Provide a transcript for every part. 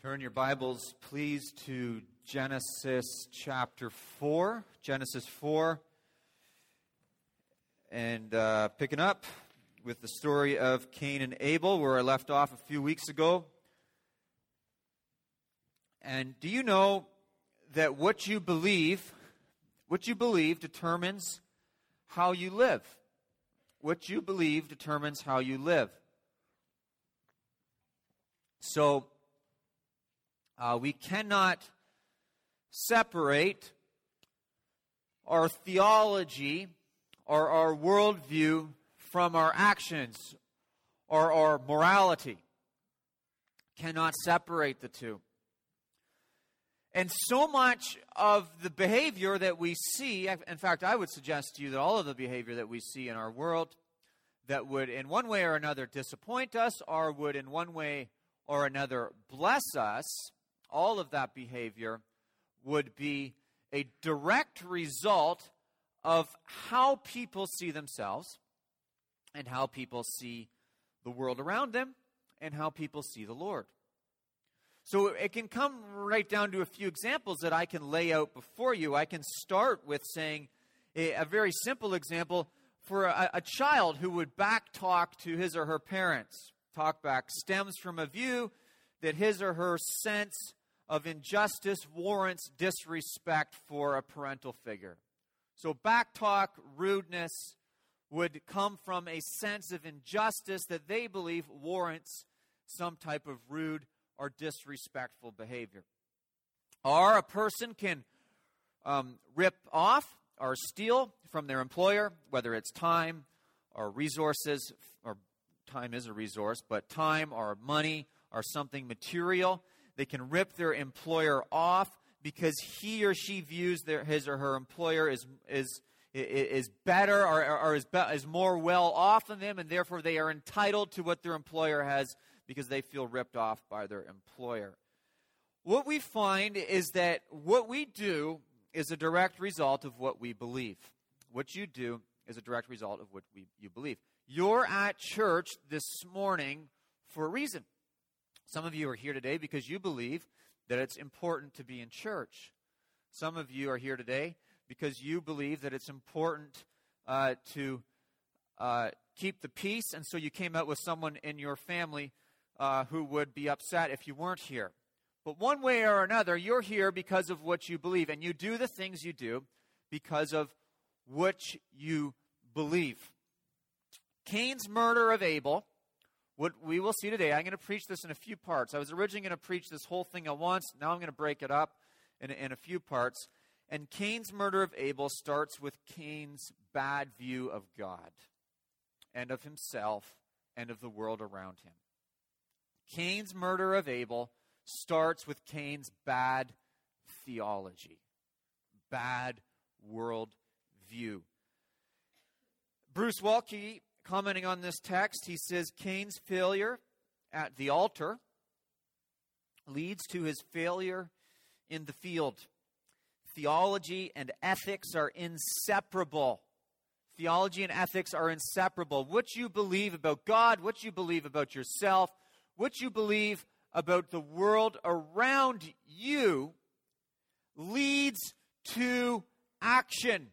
Turn your Bibles, please, to Genesis chapter 4. Genesis 4. And picking up with the story of Cain and Abel, where I left off a few weeks ago. And do you know that what you believe determines how you live? What you believe determines how you live. So, we cannot separate our theology or our worldview from our actions or our morality. Cannot separate the two. And so much of the behavior that we see, in fact, I would suggest to you that all of the behavior that we see in our world that would in one way or another disappoint us or would in one way or another bless us, all of that behavior would be a direct result of how people see themselves and how people see the world around them and how people see the Lord. So it can come right down to a few examples that I can lay out before you. I can start with saying a very simple example for a child who would backtalk to his or her parents. Talkback stems from a view that his or her sense of injustice warrants disrespect for a parental figure. So backtalk, rudeness would come from a sense of injustice that they believe warrants some type of rude or disrespectful behavior. Or a person can rip off or steal from their employer, whether it's time or resources, or time is a resource, but time or money or something material. They can rip their employer off because he or she views his or her employer is better or is more well off than them, and therefore they are entitled to what their employer has because they feel ripped off by their employer. What we find is that what we do is a direct result of what we believe. What you do is a direct result of what you believe. You're at church this morning for a reason. Some of you are here today because you believe that it's important to be in church. Some of you are here today because you believe that it's important to keep the peace, and so you came out with someone in your family who would be upset if you weren't here. But one way or another, you're here because of what you believe, and you do the things you do because of what you believe. Cain's murder of Abel, what we will see today, I'm going to preach this in a few parts. I was originally going to preach this whole thing at once. Now I'm going to break it up in a few parts. And Cain's murder of Abel starts with Cain's bad view of God and of himself and of the world around him. Cain's murder of Abel starts with Cain's bad theology, bad world view. Bruce Waltke, commenting on this text, he says, Cain's failure at the altar leads to his failure in the field. Theology and ethics are inseparable. Theology and ethics are inseparable. What you believe about God, what you believe about yourself, what you believe about the world around you leads to action.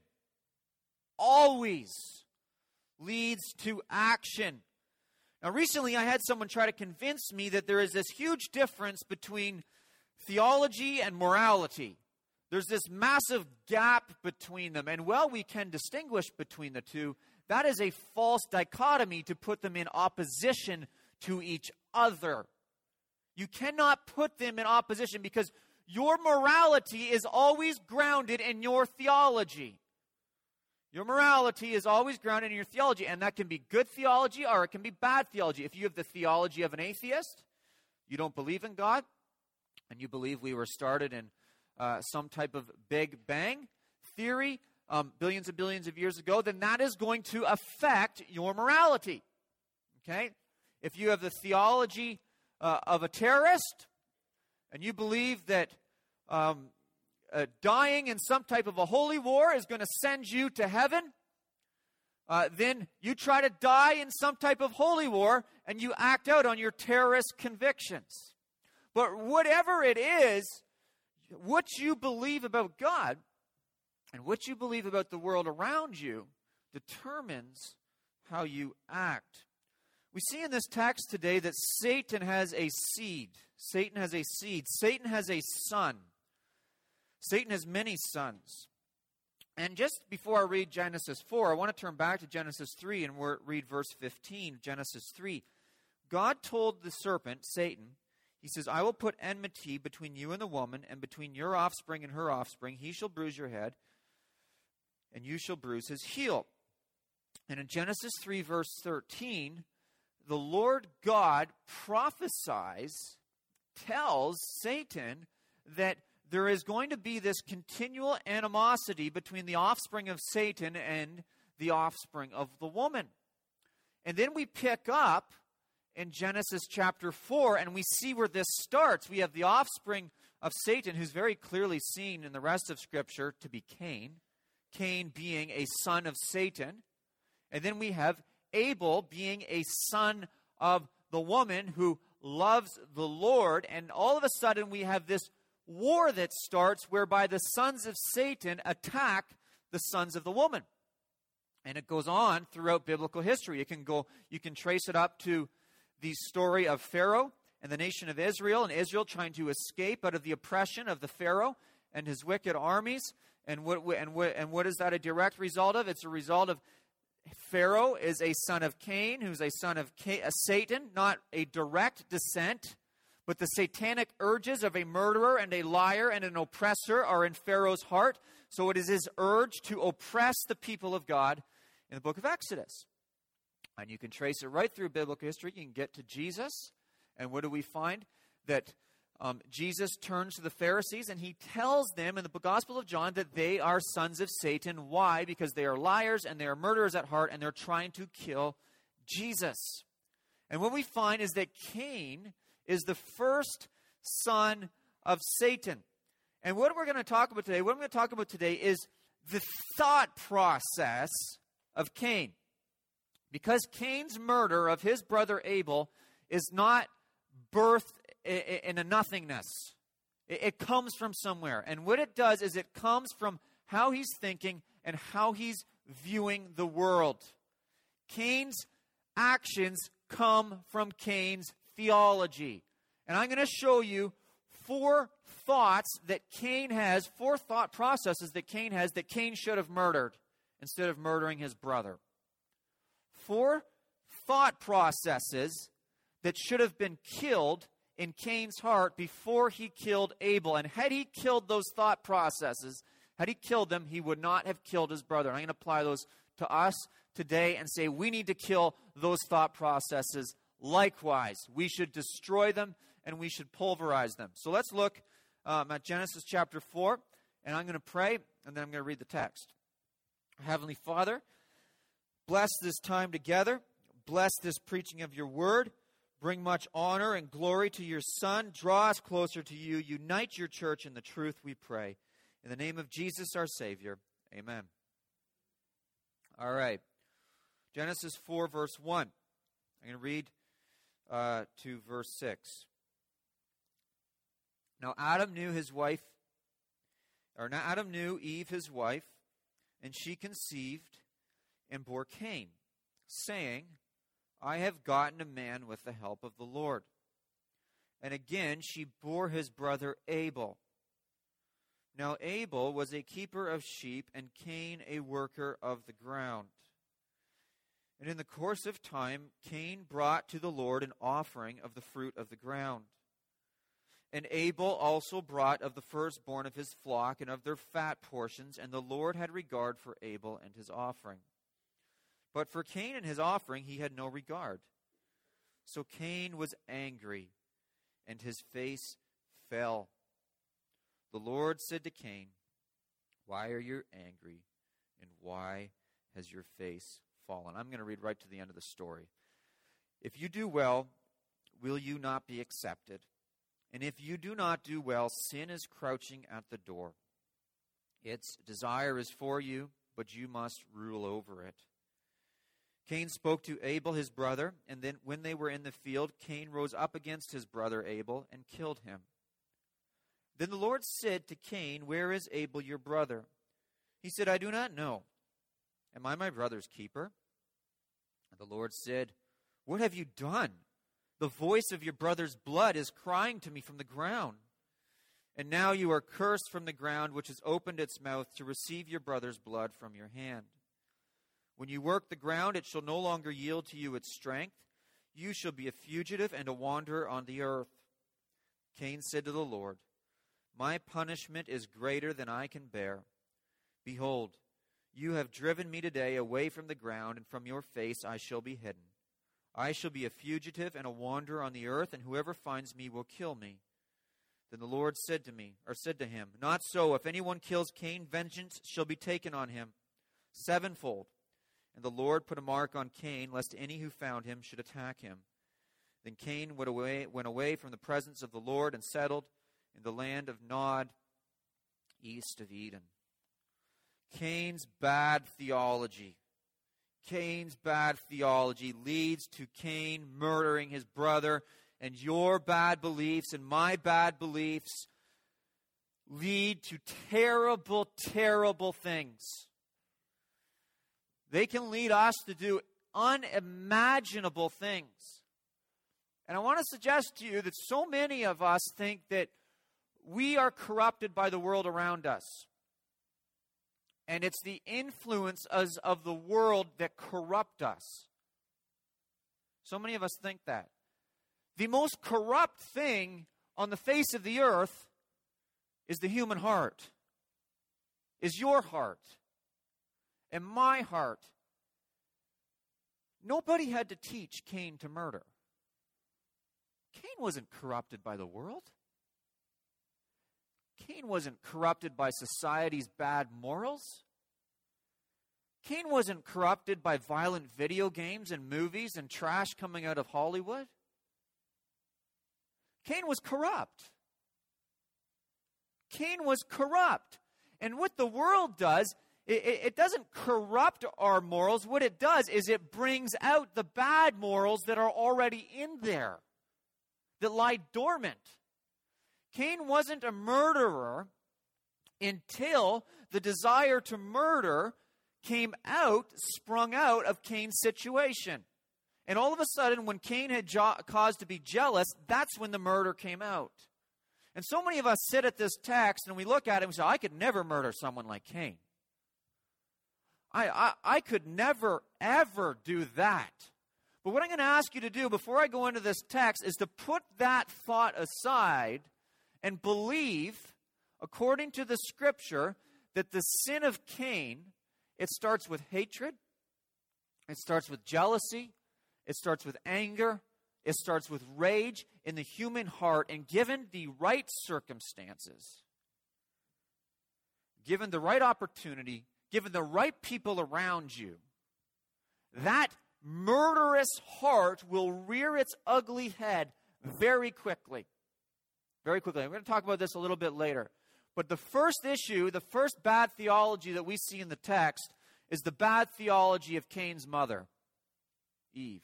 Always leads to action. Now, recently I had someone try to convince me that there is this huge difference between theology and morality. There's this massive gap between them. And while we can distinguish between the two, that is a false dichotomy to put them in opposition to each other. You cannot put them in opposition because your morality is always grounded in your theology. Your morality is always grounded in your theology, and that can be good theology or it can be bad theology. If you have the theology of an atheist, you don't believe in God, and you believe we were started in some type of Big Bang theory billions and billions of years ago, then that is going to affect your morality. Okay? If you have the theology of a terrorist, and you believe that dying in some type of a holy war is going to send you to heaven, then you try to die in some type of holy war and you act out on your terrorist convictions. But whatever it is, what you believe about God and what you believe about the world around you determines how you act. We see in this text today that Satan has a seed. Satan has a seed. Satan has a son. Satan has many sons. And just before I read Genesis 4, I want to turn back to Genesis 3 and read verse 15, Genesis 3. God told the serpent, Satan, he says, I will put enmity between you and the woman, and between your offspring and her offspring. He shall bruise your head, and you shall bruise his heel. And in Genesis 3, verse 13, the Lord God prophesies, tells Satan that there is going to be this continual animosity between the offspring of Satan and the offspring of the woman. And then we pick up in Genesis chapter 4, and we see where this starts. We have the offspring of Satan, who's very clearly seen in the rest of Scripture to be Cain. Cain being a son of Satan. And then we have Abel being a son of the woman who loves the Lord. And all of a sudden we have this war that starts whereby the sons of Satan attack the sons of the woman. And it goes on throughout biblical history. You can trace it up to the story of Pharaoh and the nation of Israel, and Israel trying to escape out of the oppression of the Pharaoh and his wicked armies. And what is that a direct result of? It's a result of Pharaoh is a son of Cain, who's a son of Satan, not a direct descent, but the satanic urges of a murderer and a liar and an oppressor are in Pharaoh's heart. So it is his urge to oppress the people of God in the book of Exodus. And you can trace it right through biblical history. You can get to Jesus. And what do we find? That Jesus turns to the Pharisees and he tells them in the Gospel of John that they are sons of Satan. Why? Because they are liars and they are murderers at heart and they're trying to kill Jesus. And what we find is that Cain is the first son of Satan. And what we're going to talk about today, is the thought process of Cain. Because Cain's murder of his brother Abel is not birthed in a nothingness. It comes from somewhere. And what it does is it comes from how he's thinking and how he's viewing the world. Cain's actions come from Cain's theology. And I'm going to show you four thought processes that Cain has that Cain should have murdered instead of murdering his brother. 4 thought processes that should have been killed in Cain's heart before he killed Abel. And had he killed those thought processes, had he killed them, he would not have killed his brother. And I'm going to apply those to us today and say we need to kill those thought processes likewise. We should destroy them and we should pulverize them. So let's look at Genesis chapter 4, and I'm going to pray, and then I'm going to read the text. Heavenly Father, bless this time together. Bless this preaching of your word. Bring much honor and glory to your Son. Draw us closer to you. Unite your church in the truth, we pray. In the name of Jesus, our Savior. Amen. All right. Genesis 4, verse 1. I'm going to read to verse 6. Now Adam knew Eve, his wife, and she conceived and bore Cain, saying, I have gotten a man with the help of the Lord. And again she bore his brother Abel. Now Abel was a keeper of sheep, and Cain a worker of the ground. And in the course of time, Cain brought to the Lord an offering of the fruit of the ground. And Abel also brought of the firstborn of his flock and of their fat portions, and the Lord had regard for Abel and his offering. But for Cain and his offering he had no regard. So Cain was angry, and his face fell. The Lord said to Cain, why are you angry, and why has your face fallen? I'm going to read right to the end of the story. If you do well, will you not be accepted? And if you do not do well, sin is crouching at the door. Its desire is for you, but you must rule over it. Cain spoke to Abel his brother, and then when they were in the field, Cain rose up against his brother Abel and killed him. Then the Lord said to Cain, "Where is Abel your brother?" He said, "I do not know. Am I my brother's keeper?" And the Lord said, "What have you done? The voice of your brother's blood is crying to me from the ground. And now you are cursed from the ground, which has opened its mouth to receive your brother's blood from your hand. When you work the ground, it shall no longer yield to you its strength. You shall be a fugitive and a wanderer on the earth." Cain said to the Lord, "My punishment is greater than I can bear. Behold, you have driven me today away from the ground, and from your face I shall be hidden. I shall be a fugitive and a wanderer on the earth, and whoever finds me will kill me." Then the Lord said to him, "Not so. If anyone kills Cain, vengeance shall be taken on him sevenfold." And the Lord put a mark on Cain, lest any who found him should attack him. Then Cain went away from the presence of the Lord and settled in the land of Nod, east of Eden. Cain's bad theology leads to Cain murdering his brother, and your bad beliefs and my bad beliefs lead to terrible, terrible things. They can lead us to do unimaginable things. And I want to suggest to you that so many of us think that we are corrupted by the world around us. And it's the influences of the world that corrupt us. So many of us think that. The most corrupt thing on the face of the earth is the human heart, is your heart and my heart. Nobody had to teach Cain to murder. Cain wasn't corrupted by the world. Cain wasn't corrupted by society's bad morals. Cain wasn't corrupted by violent video games and movies and trash coming out of Hollywood. Cain was corrupt. Cain was corrupt. And what the world does, it doesn't corrupt our morals. What it does is it brings out the bad morals that are already in there, that lie dormant. Cain wasn't a murderer until the desire to murder sprung out of Cain's situation. And all of a sudden, when Cain had cause to be jealous, that's when the murder came out. And so many of us sit at this text and we look at it and we say, "I could never murder someone like Cain. I could never, ever do that." But what I'm going to ask you to do before I go into this text is to put that thought aside and believe, according to the Scripture, that the sin of Cain, it starts with hatred, it starts with jealousy, it starts with anger, it starts with rage in the human heart, and given the right circumstances, given the right opportunity, given the right people around you, that murderous heart will rear its ugly head very quickly. Very quickly. I'm going to talk about this a little bit later. But the first issue, the first bad theology that we see in the text is the bad theology of Cain's mother, Eve.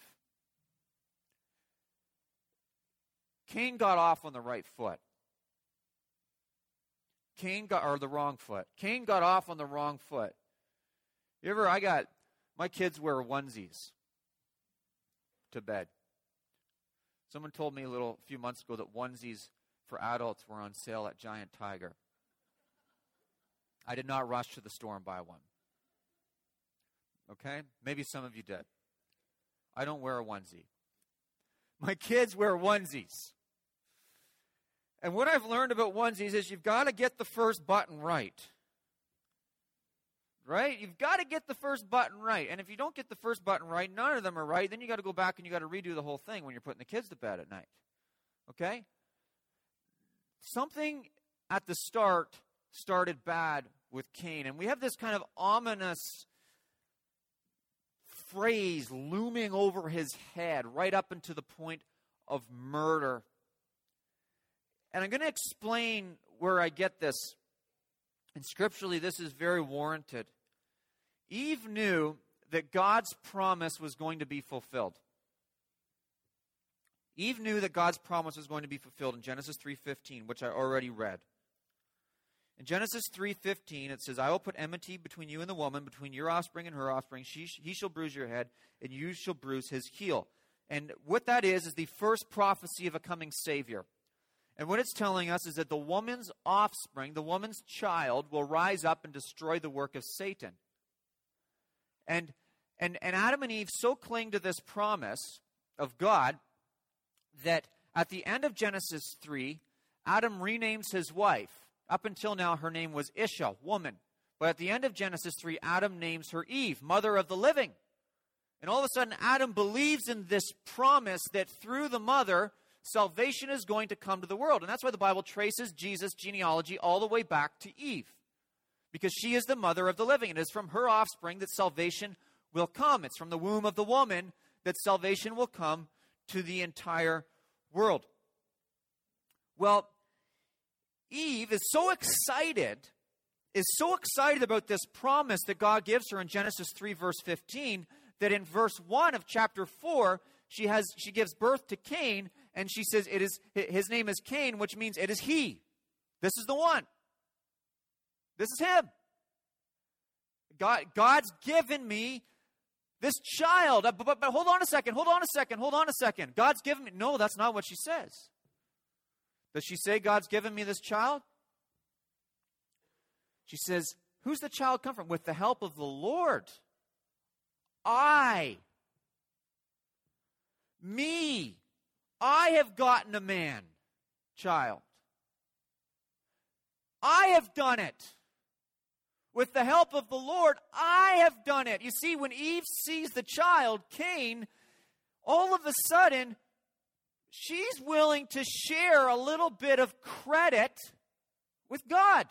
Cain got off on the right foot. The wrong foot. Cain got off on the wrong foot. My kids wear onesies to bed. Someone told me a few months ago that onesies for adults were on sale at Giant Tiger. I did not rush to the store and buy one. Okay? Maybe some of you did. I don't wear a onesie. My kids wear onesies. And what I've learned about onesies is you've got to get the first button right. Right? You've got to get the first button right. And if you don't get the first button right, none of them are right, then you got to go back and you got to redo the whole thing when you're putting the kids to bed at night. Okay? Something at the start started bad with Cain. And we have this kind of ominous phrase looming over his head right up into the point of murder. And I'm going to explain where I get this. And scripturally, this is very warranted. Eve knew that God's promise was going to be fulfilled. Eve knew that God's promise was going to be fulfilled in Genesis 3:15, which I already read. In Genesis 3:15, it says, I will put enmity between you and the woman, between your offspring and her offspring. He shall bruise your head, and you shall bruise his heel. And what that is the first prophecy of a coming Savior. And what it's telling us is that the woman's offspring, the woman's child, will rise up and destroy the work of Satan. And Adam and Eve so cling to this promise of God that at the end of Genesis 3, Adam renames his wife. Up until now, her name was Isha, woman. But at the end of Genesis 3, Adam names her Eve, mother of the living. And all of a sudden, Adam believes in this promise that through the mother, salvation is going to come to the world. And that's why the Bible traces Jesus' genealogy all the way back to Eve. Because she is the mother of the living. It is from her offspring that salvation will come. It's from the womb of the woman that salvation will come to the entire world. Well, Eve is so excited about this promise that God gives her in Genesis 3, verse 15, that in verse 1 of chapter 4, she gives birth to Cain, and she says his name is Cain, which means it is he. This is the one. This is him. God's given me this child. But hold on a second. God's given me. No, that's not what she says. Does she say God's given me this child? She says, who's the child come from? With the help of the Lord. I have gotten a man child. I have done it. With the help of the Lord, I have done it. You see, when Eve sees the child, Cain, all of a sudden, she's willing to share a little bit of credit with God.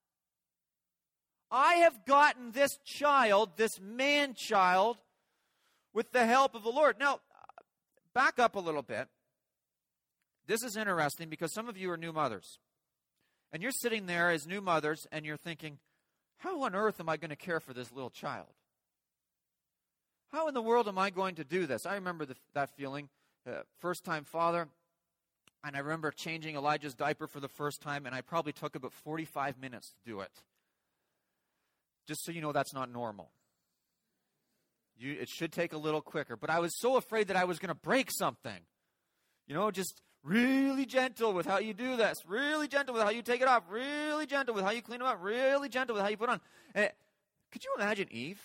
I have gotten this child, this man-child, with the help of the Lord. Now, back up a little bit. This is interesting because some of you are new mothers. And you're sitting there as new mothers and you're thinking, how on earth am I going to care for this little child? How in the world am I going to do this? I remember that feeling. First-time father, and I remember changing Elijah's diaper for the first time, and I probably took about 45 minutes to do it. Just so you know, that's not normal. It should take a little quicker. But I was so afraid that I was going to break something. Just really gentle with how you do this. Really gentle with how you take it off. Really gentle with how you clean it up. Really gentle with how you put it on. Could you imagine Eve?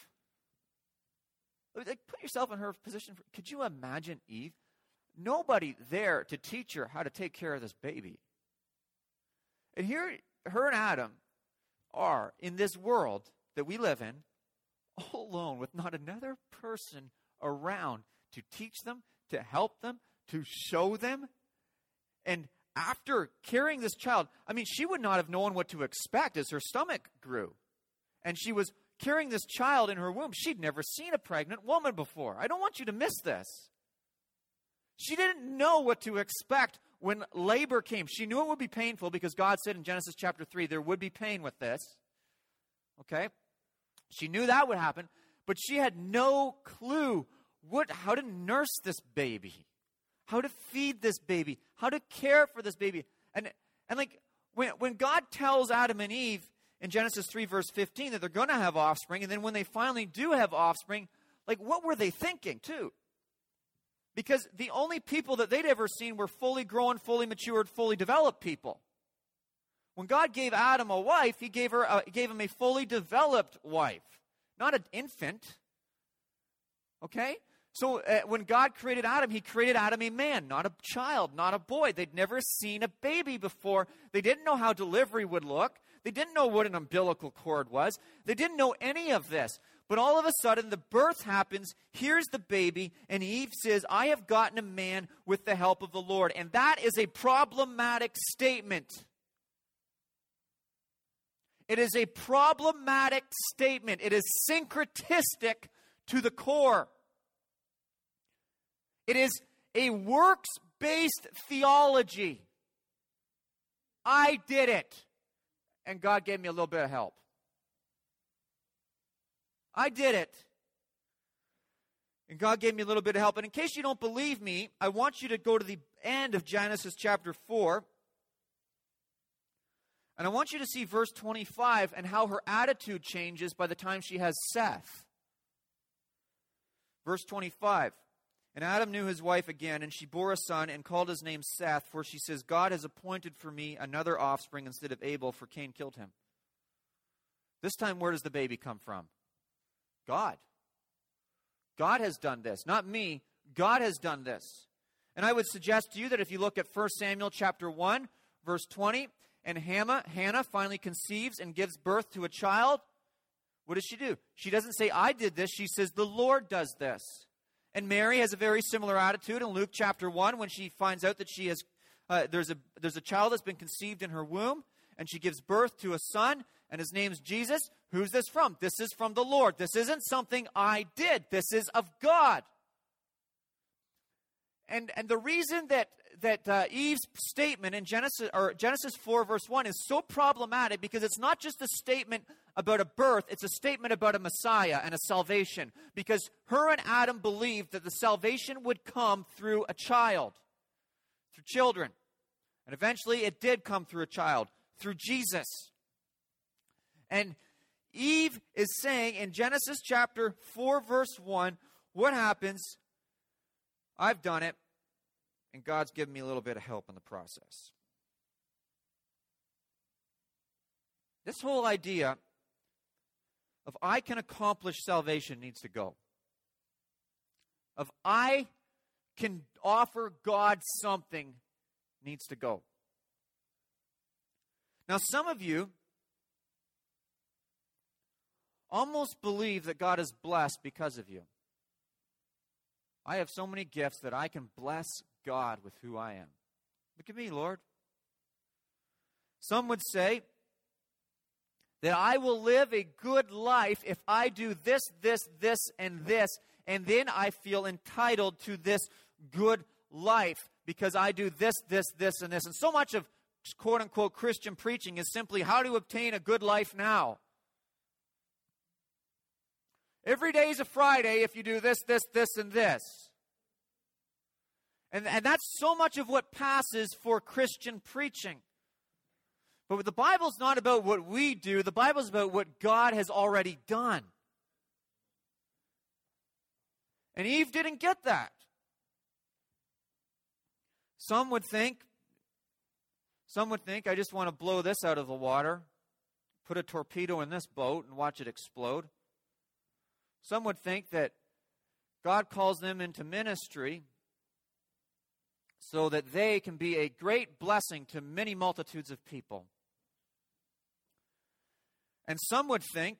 Put yourself in her position. Could you imagine Eve? Nobody there to teach her how to take care of this baby. And here, her and Adam are in this world that we live in, all alone with not another person around to teach them, to help them, to show them. And after carrying this child, she would not have known what to expect as her stomach grew. And she was carrying this child in her womb. She'd never seen a pregnant woman before. I don't want you to miss this. She didn't know what to expect when labor came. She knew it would be painful because God said in Genesis chapter 3 there would be pain with this. Okay? She knew that would happen, but she had no clue how to nurse this baby, how to feed this baby, how to care for this baby. And when God tells Adam and Eve in Genesis 3 verse 15 that they're going to have offspring, and then when they finally do have offspring, what were they thinking too? Because the only people that they'd ever seen were fully grown, fully matured, fully developed people. When God gave Adam a wife, He gave him a fully developed wife, not an infant. Okay? So when God created Adam, He created Adam a man, not a child, not a boy. They'd never seen a baby before. They didn't know how delivery would look. They didn't know what an umbilical cord was. They didn't know any of this. But all of a sudden, the birth happens. Here's the baby. And Eve says, I have gotten a man with the help of the Lord. And that is a problematic statement. It is a problematic statement. It is syncretistic to the core. It is a works-based theology. I did it, and God gave me a little bit of help. I did it, And God gave me a little bit of help. And in case you don't believe me, I want you to go to the end of Genesis chapter 4. And I want you to see verse 25 and how her attitude changes by the time she has Seth. Verse 25. And Adam knew his wife again, and she bore a son and called his name Seth, for she says, God has appointed for me another offspring instead of Abel, for Cain killed him. This time, where does the baby come from? God. God has done this. Not me. God has done this. And I would suggest to you that if you look at 1 Samuel chapter 1, verse 20, and Hannah finally conceives and gives birth to a child, what does she do? She doesn't say, I did this. She says, the Lord does this. And Mary has a very similar attitude in Luke chapter 1 when she finds out that she has there's a child that's been conceived in her womb, and she gives birth to a son, and his name's Jesus. Who's this from? This is from the Lord. This isn't something I did. This is of God. And the reason that Eve's statement in Genesis 4 verse 1 is so problematic because it's not just a statement about a birth, it's a statement about a Messiah and a salvation. Because her and Adam believed that the salvation would come through a child, through children. And eventually it did come through a child, through Jesus. And Eve is saying in Genesis chapter 4 verse 1, what happens? I've done it, and God's given me a little bit of help in the process. This whole idea of I can accomplish salvation needs to go. Of I can offer God something needs to go. Now, some of you almost believe that God is blessed because of you. I have so many gifts that I can bless God with who I am. Look at me, Lord. Some would say that I will live a good life if I do this, and this, and then I feel entitled to this good life because I do this, and this. And so much of quote-unquote Christian preaching is simply how to obtain a good life now. Every day is a Friday if you do this, and this. And that's so much of what passes for Christian preaching. But the Bible's not about what we do. The Bible's about what God has already done. And Eve didn't get that. Some would think, I just want to blow this out of the water, put a torpedo in this boat and watch it explode. Some would think that God calls them into ministry so that they can be a great blessing to many multitudes of people. And some would think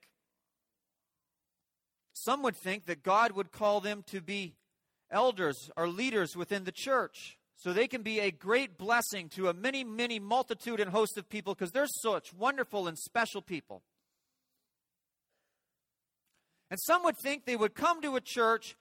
that God would call them to be elders or leaders within the church so they can be a great blessing to a many, many multitude and host of people because they're such wonderful and special people. And some would think they would come to a church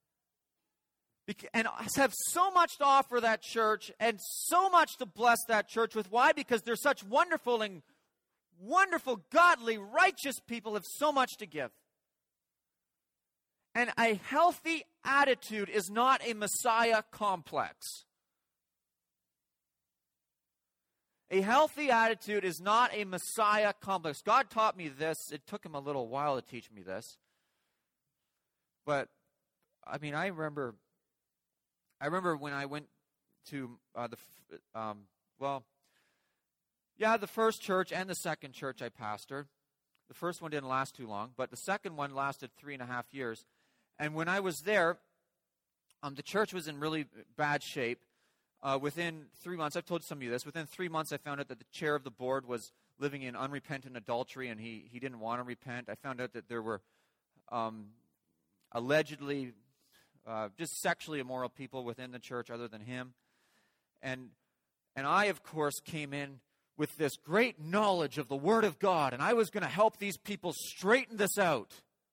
and have so much to offer that church and so much to bless that church with. Why? Because they're such wonderful, godly, righteous people have so much to give. And a healthy attitude is not a Messiah complex. A healthy attitude is not a Messiah complex. God taught me this. It took him a little while to teach me this. But, I remember when I went to the first church and the second church I pastored. The first one didn't last too long, but the second one lasted 3.5 years. And when I was there, the church was in really bad shape. Within 3 months, I've told some of you this, within 3 months I found out that the chair of the board was living in unrepentant adultery and he didn't want to repent. I found out that there were allegedly just sexually immoral people within the church other than him. And I, of course, came in with this great knowledge of the Word of God, and I was going to help these people straighten this out.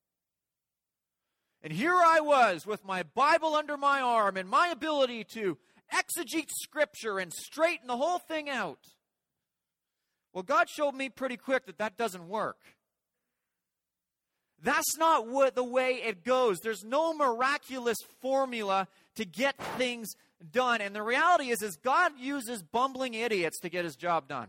And here I was with my Bible under my arm and my ability to exegete Scripture and straighten the whole thing out. Well, God showed me pretty quick that doesn't work. That's not the way it goes. There's no miraculous formula to get things done. And the reality is God uses bumbling idiots to get his job done.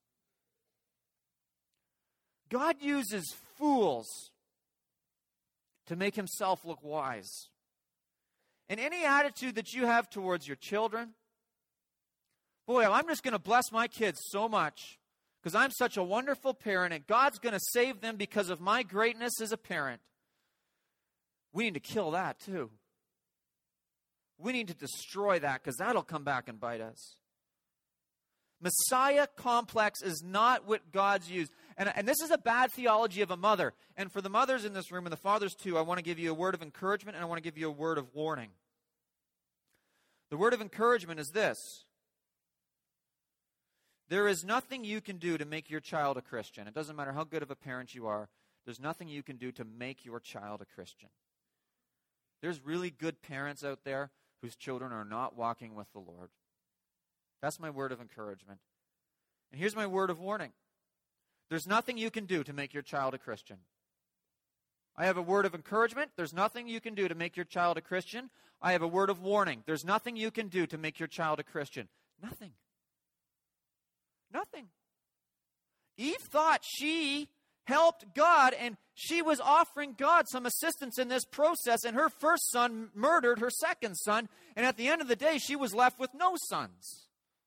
God uses fools to make himself look wise. And any attitude that you have towards your children, boy, I'm just going to bless my kids so much because I'm such a wonderful parent and God's going to save them because of my greatness as a parent. We need to kill that too. We need to destroy that because that'll come back and bite us. Messiah complex is not what God's used. And this is a bad theology of a mother. And for the mothers in this room and the fathers too, I want to give you a word of encouragement and I want to give you a word of warning. The word of encouragement is this. There is nothing you can do to make your child a Christian. It doesn't matter how good of a parent you are. There's nothing you can do to make your child a Christian. There's really good parents out there whose children are not walking with the Lord. That's my word of encouragement. And here's my word of warning. There's nothing you can do to make your child a Christian. I have a word of encouragement. There's nothing you can do to make your child a Christian. I have a word of warning. There's nothing you can do to make your child a Christian. Nothing. Nothing. Eve thought she helped God and she was offering God some assistance in this process, and her first son murdered her second son, and at the end of the day she was left with no sons.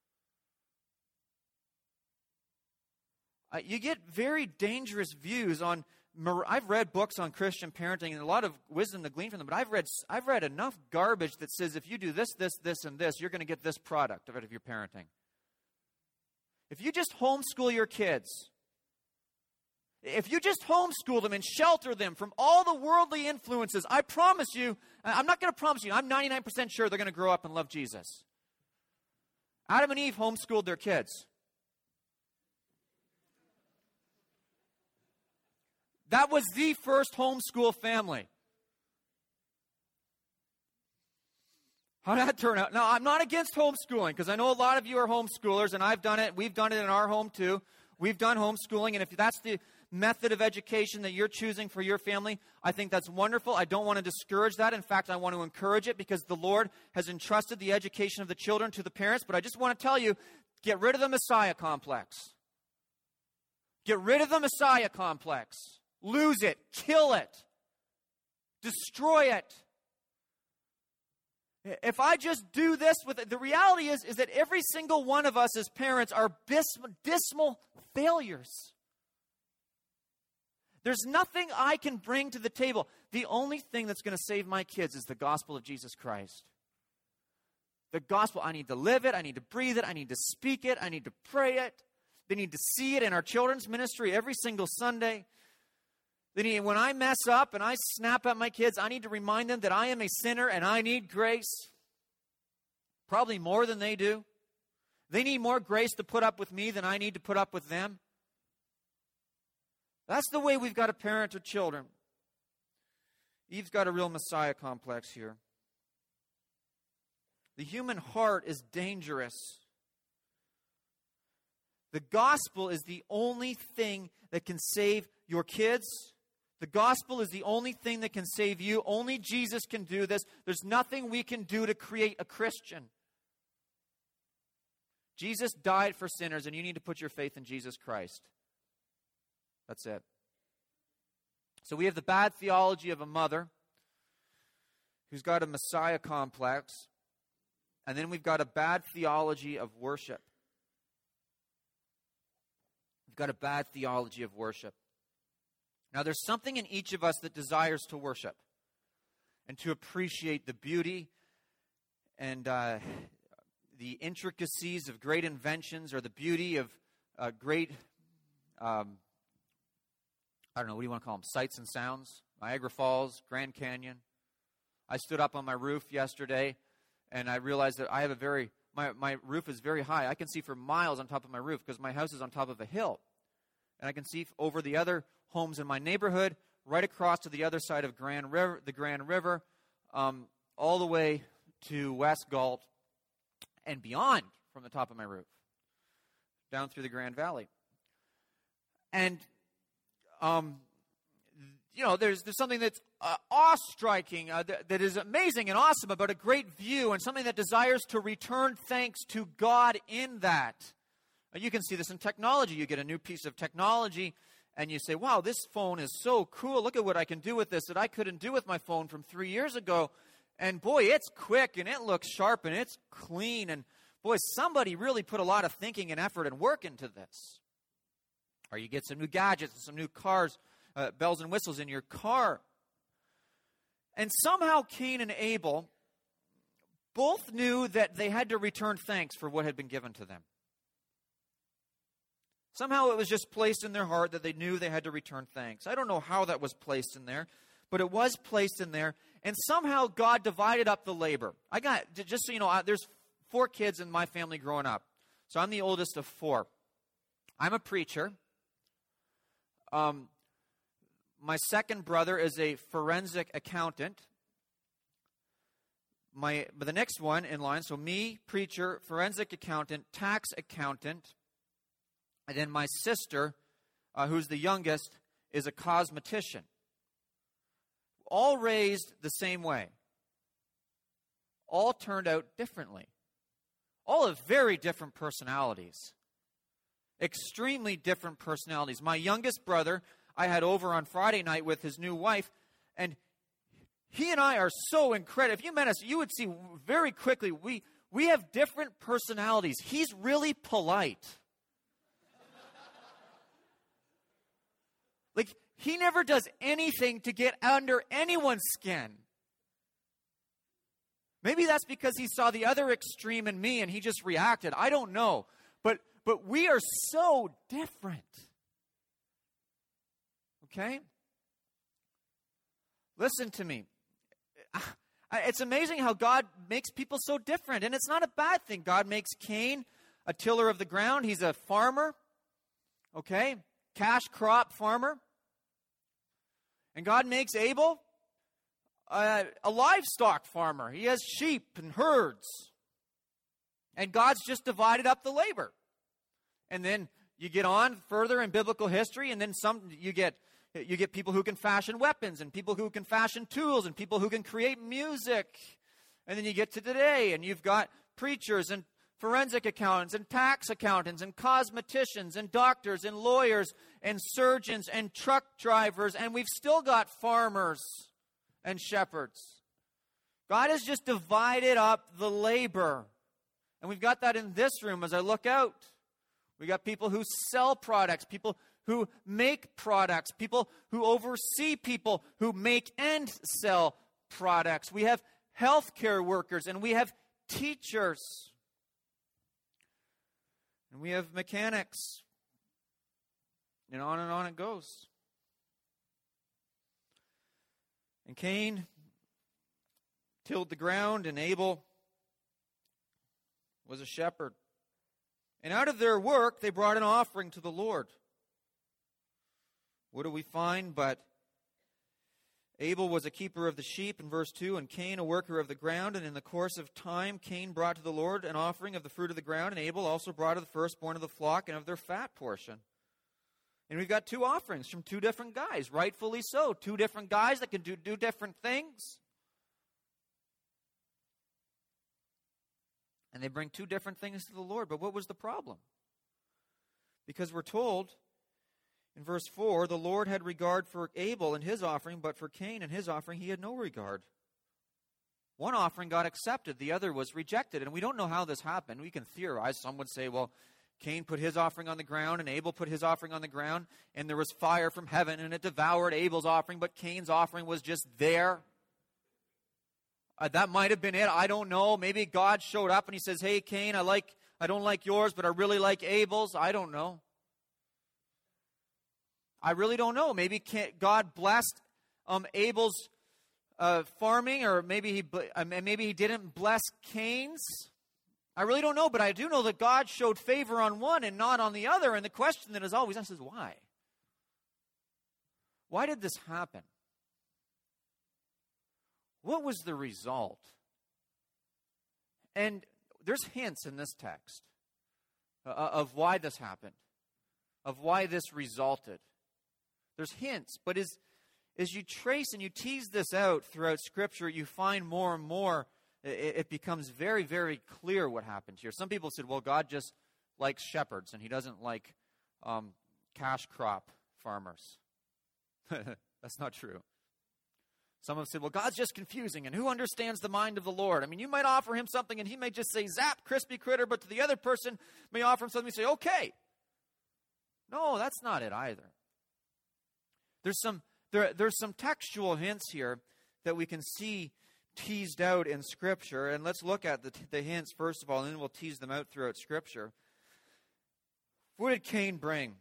You get very dangerous views on. I've read books on Christian parenting and a lot of wisdom to glean from them, but I've read enough garbage that says if you do this, this, this, and this, you're going to get this product out of your parenting. If you just homeschool your kids, if you just homeschool them and shelter them from all the worldly influences, I promise you, I'm not going to promise you, I'm 99% sure they're going to grow up and love Jesus. Adam and Eve homeschooled their kids. That was the first homeschool family. How did that turn out? Now, I'm not against homeschooling because I know a lot of you are homeschoolers, and I've done it. We've done it in our home too. We've done homeschooling, and if that's the method of education that you're choosing for your family, I think that's wonderful. I don't want to discourage that. In fact, I want to encourage it because the Lord has entrusted the education of the children to the parents. But I just want to tell you, get rid of the Messiah complex. Get rid of the Messiah complex. Lose it. Kill it. Destroy it. If I just do this with it, the reality is that every single one of us as parents are dismal failures. There's nothing I can bring to the table. The only thing that's going to save my kids is the gospel of Jesus Christ. The gospel, I need to live it, I need to breathe it, I need to speak it, I need to pray it. They need to see it in our children's ministry every single Sunday. When I mess up and I snap at my kids, I need to remind them that I am a sinner and I need grace. Probably more than they do. They need more grace to put up with me than I need to put up with them. That's the way we've got to parent our children. Eve's got a real Messiah complex here. The human heart is dangerous. The gospel is the only thing that can save your kids. The gospel is the only thing that can save you. Only Jesus can do this. There's nothing we can do to create a Christian. Jesus died for sinners, and you need to put your faith in Jesus Christ. That's it. So we have the bad theology of a mother who's got a Messiah complex, and then we've got a bad theology of worship. We've got a bad theology of worship. Now, there's something in each of us that desires to worship and to appreciate the beauty and the intricacies of great inventions or the beauty of great, I don't know, what do you want to call them, sights and sounds? Niagara Falls, Grand Canyon. I stood up on my roof yesterday and I realized that I have my roof is very high. I can see for miles on top of my roof because my house is on top of a hill. And I can see over the other homes in my neighborhood, right across to the other side of the Grand River, all the way to West Galt and beyond from the top of my roof, down through the Grand Valley. And, there's something that's awe-striking, that is amazing and awesome about a great view, and something that desires to return thanks to God in that. You can see this in technology. You get a new piece of technology, and you say, wow, this phone is so cool. Look at what I can do with this that I couldn't do with my phone from 3 years ago. And boy, it's quick, and it looks sharp, and it's clean. And boy, somebody really put a lot of thinking and effort and work into this. Or you get some new gadgets and some new cars, bells and whistles in your car. And somehow Cain and Abel both knew that they had to return thanks for what had been given to them. Somehow it was just placed in their heart that they knew they had to return thanks. I don't know how that was placed in there, but it was placed in there. And somehow God divided up the labor. Just so you know, there's 4 kids in my family growing up. So I'm the oldest of 4. I'm a preacher. My second brother is a forensic accountant. But the next one in line, so me, preacher, forensic accountant, tax accountant, and then my sister, who's the youngest, is a cosmetician. All raised the same way. All turned out differently. All have very different personalities. Extremely different personalities. My youngest brother, I had over on Friday night with his new wife, and he and I are so incredible. If you met us, you would see very quickly we have different personalities. He's really polite. Like, he never does anything to get under anyone's skin. Maybe that's because he saw the other extreme in me and he just reacted. I don't know. But we are so different. Okay? Listen to me. It's amazing how God makes people so different. And it's not a bad thing. God makes Cain a tiller of the ground. He's a farmer. Okay? Cash crop farmer. And God makes Abel a livestock farmer. He has sheep and herds. And God's just divided up the labor. And then you get on further in biblical history, and then you get people who can fashion weapons, and people who can fashion tools, and people who can create music. And then you get to today, and you've got preachers and forensic accountants and tax accountants and cosmeticians and doctors and lawyers and surgeons and truck drivers, and we've still got farmers and shepherds. God has just divided up the labor. And we've got that in this room as I look out. We got people who sell products, people who make products, people who oversee people who make and sell products. We have healthcare workers, and we have teachers. And we have mechanics. And on it goes. And Cain tilled the ground, and Abel was a shepherd. And out of their work, they brought an offering to the Lord. What do we find? But Abel was a keeper of the sheep in verse 2, and Cain a worker of the ground. And in the course of time, Cain brought to the Lord an offering of the fruit of the ground, and Abel also brought of the firstborn of the flock and of their fat portion. And we've got 2 offerings from 2 different guys, rightfully so. 2 different guys that can do different things. And they bring 2 different things to the Lord. But what was the problem? Because we're told in verse 4, the Lord had regard for Abel and his offering, but for Cain and his offering he had no regard. One offering got accepted, the other was rejected. And we don't know how this happened. We can theorize. Some would say, well, Cain put his offering on the ground and Abel put his offering on the ground, and there was fire from heaven and it devoured Abel's offering, but Cain's offering was just there. That might have been it. I don't know. Maybe God showed up and he says, hey, Cain, I don't like yours, but I really like Abel's. I don't know. I really don't know. Maybe God blessed Abel's farming, or maybe he didn't bless Cain's. I really don't know, but I do know that God showed favor on one and not on the other. And the question that is always asked is why? Why did this happen? What was the result? And there's hints in this text of why this happened, of why this resulted. There's hints, but is as you trace and you tease this out throughout Scripture, you find more and more it becomes very, very clear what happens here. Some people said, well, God just likes shepherds and he doesn't like cash crop farmers. That's not true. Some have said, well, God's just confusing, and who understands the mind of the Lord? I mean, you might offer him something, and he may just say, zap, crispy critter, but to the other person may offer him something and say, okay. No, that's not it either. There's some textual hints here that we can see teased out in Scripture, and let's look at the hints first of all, and then we'll tease them out throughout Scripture. What did Cain bring?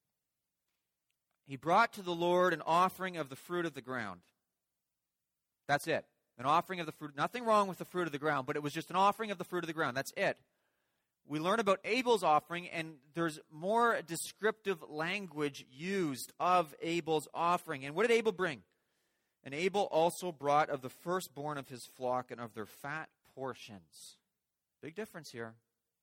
He brought to the Lord an offering of the fruit of the ground. That's it. An offering of the fruit. Nothing wrong with the fruit of the ground, but it was just an offering of the fruit of the ground. That's it. We learn about Abel's offering, and there's more descriptive language used of Abel's offering. And what did Abel bring? And Abel also brought of the firstborn of his flock and of their fat portions. Big difference here.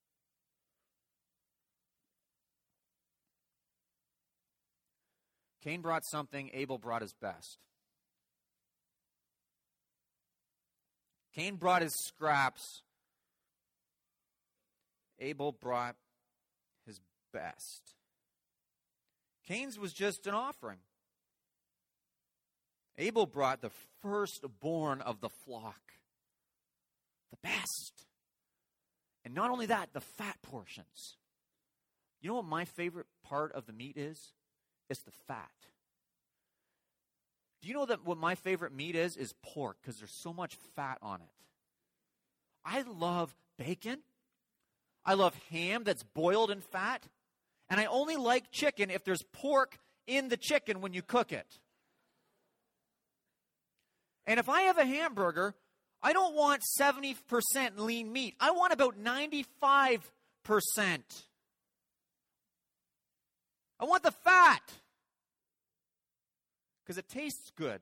Cain brought something, Abel brought his best. Cain brought his scraps. Abel brought his best. Cain's was just an offering. Abel brought the firstborn of the flock. The best. And not only that, the fat portions. You know what my favorite part of the meat is? It's the fat. Do you know that what my favorite meat is pork, because there's so much fat on it. I love bacon. I love ham that's boiled in fat. And I only like chicken if there's pork in the chicken when you cook it. And if I have a hamburger, I don't want 70% lean meat. I want about 95%. I want the fat. Because it tastes good.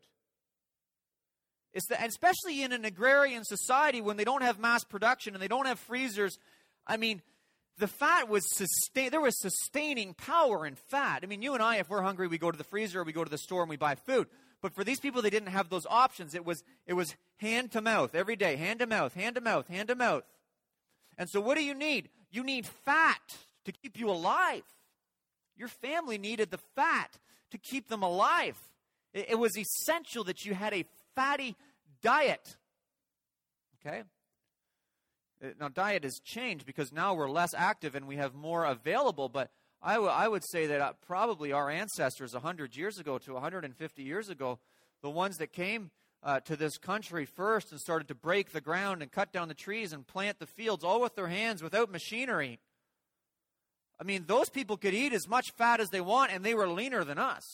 And especially in an agrarian society when they don't have mass production and they don't have freezers. I mean, the fat was there was sustaining power in fat. I mean, you and I, if we're hungry, we go to the freezer or we go to the store and we buy food. But for these people, they didn't have those options. It was hand to mouth every day. Hand to mouth, hand to mouth, hand to mouth. And so what do you need? You need fat to keep you alive. Your family needed the fat to keep them alive. It was essential that you had a fatty diet. Okay? Now, diet has changed because now we're less active and we have more available, but I would say that probably our ancestors 100 years ago to 150 years ago, the ones that came to this country first and started to break the ground and cut down the trees and plant the fields, all with their hands, without machinery. I mean, those people could eat as much fat as they want, and they were leaner than us.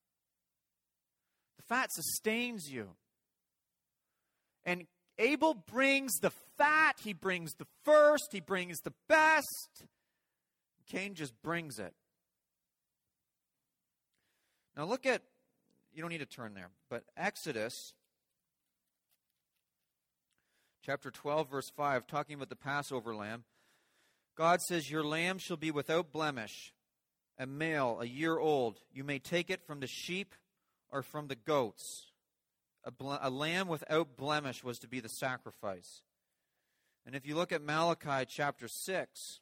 The fat sustains you. And Abel brings the fat, he brings the first, he brings the best. Cain just brings it. Now look at, you don't need to turn there, but Exodus chapter 12, verse 5, talking about the Passover lamb. God says, your lamb shall be without blemish, a male, a year old. You may take it from the sheep or from the goats. A lamb without blemish was to be the sacrifice. And if you look at Malachi chapter 6,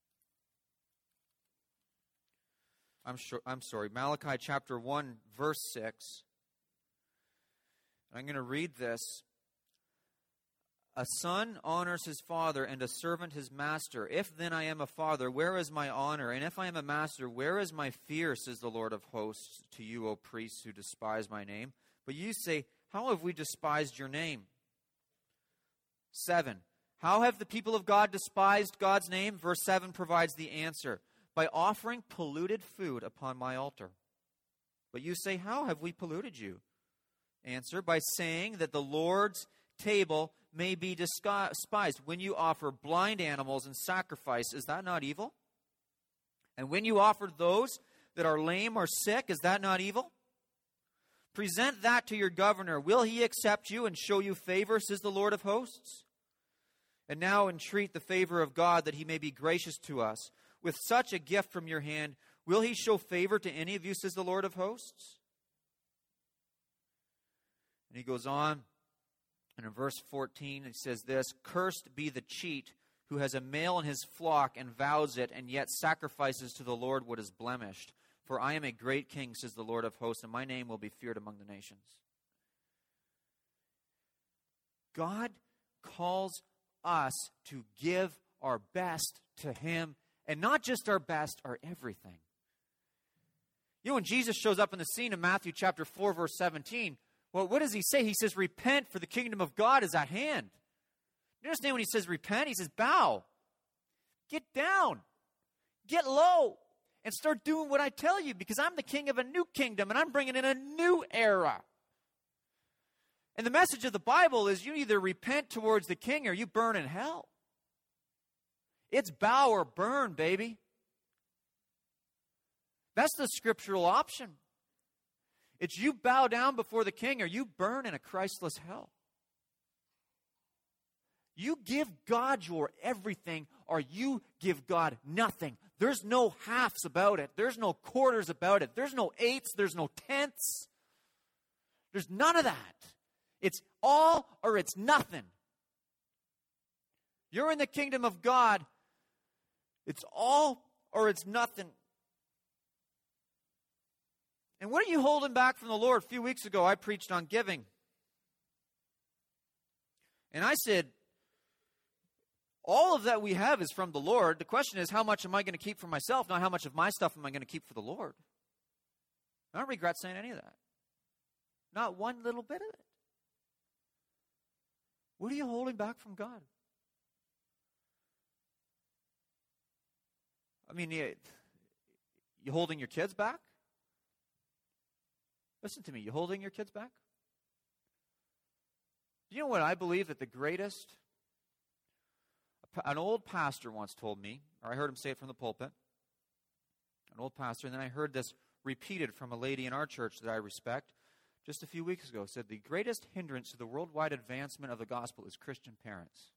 Malachi chapter 1, verse 6. I'm going to read this. A son honors his father, and a servant his master. If then I am a father, where is my honor? And if I am a master, where is my fear, says the Lord of hosts, to you, O priests who despise my name? But you say, how have we despised your name? 7. How have the people of God despised God's name? Verse 7 provides the answer. By offering polluted food upon my altar. But you say, how have we polluted you? Answer, by saying that the Lord's table may be despised. When you offer blind animals in sacrifice, is that not evil? And when you offer those that are lame or sick, is that not evil? Present that to your governor. Will he accept you and show you favor, says the Lord of hosts? And now entreat the favor of God that he may be gracious to us. With such a gift from your hand, will he show favor to any of you, says the Lord of hosts? And he goes on, and in verse 14, he says this, "Cursed be the cheat who has a male in his flock and vows it, and yet sacrifices to the Lord what is blemished. For I am a great king, says the Lord of hosts, and my name will be feared among the nations." God calls us to give our best to him, and not just our best, our everything. You know, when Jesus shows up in the scene in Matthew chapter 4, verse 17, well, what does he say? He says, "Repent, for the kingdom of God is at hand." You understand when he says repent? He says, bow. Get down. Get low. And start doing what I tell you, because I'm the king of a new kingdom, and I'm bringing in a new era. And the message of the Bible is you either repent towards the king or you burn in hell. It's bow or burn, baby. That's the scriptural option. It's you bow down before the king or you burn in a Christless hell. You give God your everything or you give God nothing. There's no halves about it. There's no quarters about it. There's no eighths. There's no tenths. There's none of that. It's all or it's nothing. You're in the kingdom of God. It's all or it's nothing. And what are you holding back from the Lord? A few weeks ago, I preached on giving. And I said, all of that we have is from the Lord. The question is, how much am I going to keep for myself? Not how much of my stuff am I going to keep for the Lord? I don't regret saying any of that. Not one little bit of it. What are you holding back from God? I mean, you holding your kids back? Listen to me. You holding your kids back? Do you know what I believe that the greatest... An old pastor once told me, or I heard him say it from the pulpit, an old pastor, and then I heard this repeated from a lady in our church that I respect just a few weeks ago, said the greatest hindrance to the worldwide advancement of the gospel is Christian parents.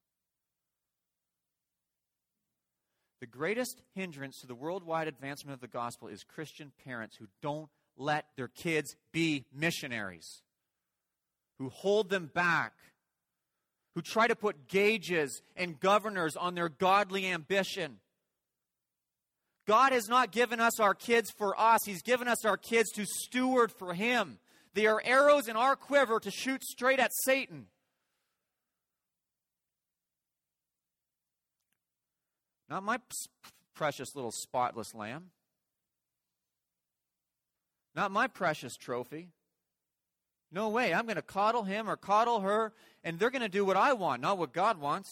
The greatest hindrance to the worldwide advancement of the gospel is Christian parents who don't let their kids be missionaries, who hold them back, who try to put gauges and governors on their godly ambition. God has not given us our kids for us. He's given us our kids to steward for Him. They are arrows in our quiver to shoot straight at Satan. Not my precious little spotless lamb. Not my precious trophy. No way. I'm going to coddle him or coddle her, and they're going to do what I want, not what God wants.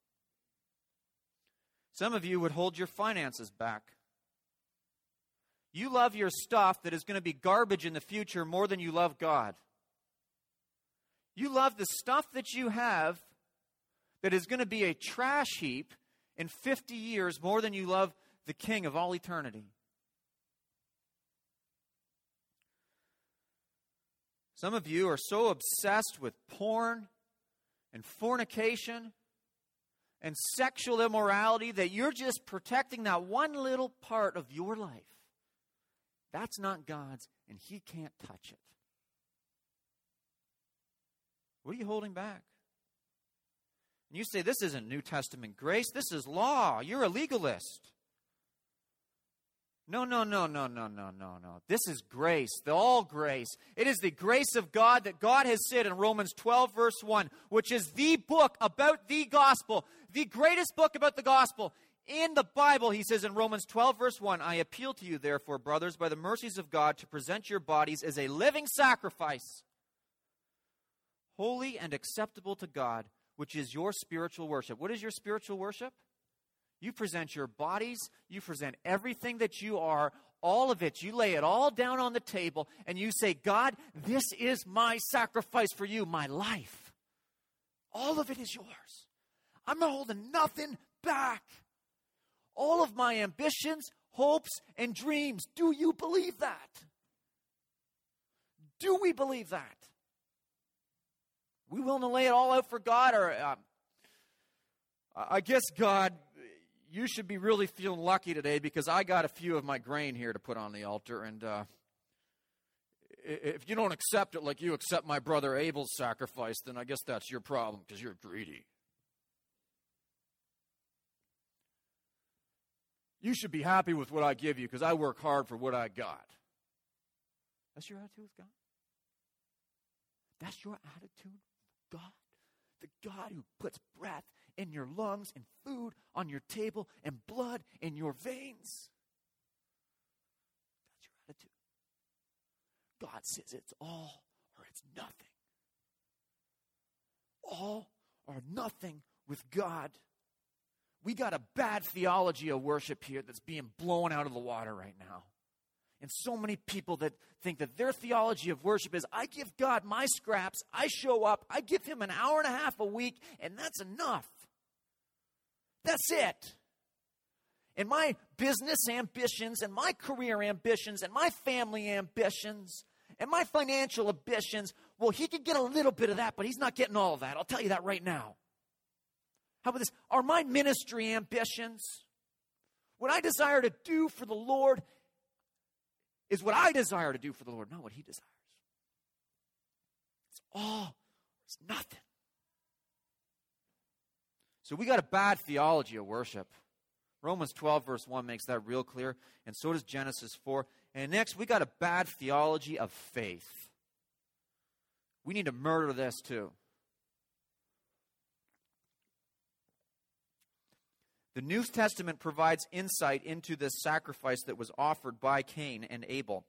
Some of you would hold your finances back. You love your stuff that is going to be garbage in the future more than you love God. You love the stuff that you have that is going to be a trash heap in 50 years more than you love the King of all eternity. Some of you are so obsessed with porn and fornication and sexual immorality that you're just protecting that one little part of your life. That's not God's, and He can't touch it. What are you holding back? And you say, this isn't New Testament grace, this is law. You're a legalist. No. This is grace, the all grace. It is the grace of God that God has said in Romans 12, verse 1, which is the book about the gospel, the greatest book about the gospel in the Bible. He says in Romans 12, verse 1, I appeal to you, therefore, brothers, by the mercies of God, to present your bodies as a living sacrifice, holy and acceptable to God, which is your spiritual worship. What is your spiritual worship? You present your bodies, you present everything that you are, all of it. You lay it all down on the table and you say, God, this is my sacrifice for you, my life. All of it is yours. I'm not holding nothing back. All of my ambitions, hopes, and dreams. Do you believe that? Do we believe that? We willing to lay it all out for God? Or I guess, God, you should be really feeling lucky today because I got a few of my grain here to put on the altar, and if you don't accept it like you accept my brother Abel's sacrifice, then I guess that's your problem because you're greedy. You should be happy with what I give you because I work hard for what I got. That's your attitude with God? That's your attitude with God? The God who puts breath in your lungs and food on your table and blood in your veins. That's your attitude. God says it's all or it's nothing. All or nothing with God. We got a bad theology of worship here that's being blown out of the water right now. And so many people that think that their theology of worship is, I give God my scraps, I show up, I give him an hour and a half a week, and that's enough. That's it. And my business ambitions, and my career ambitions, and my family ambitions, and my financial ambitions, well, he could get a little bit of that, but he's not getting all of that. I'll tell you that right now. How about this? Are my ministry ambitions, what I desire to do for the Lord, is what I desire to do for the Lord, not what he desires. It's all, it's nothing. So we got a bad theology of worship. Romans 12 verse 1 makes that real clear, and so does Genesis 4. And next, we got a bad theology of faith. We need to murder this too. The New Testament provides insight into this sacrifice that was offered by Cain and Abel.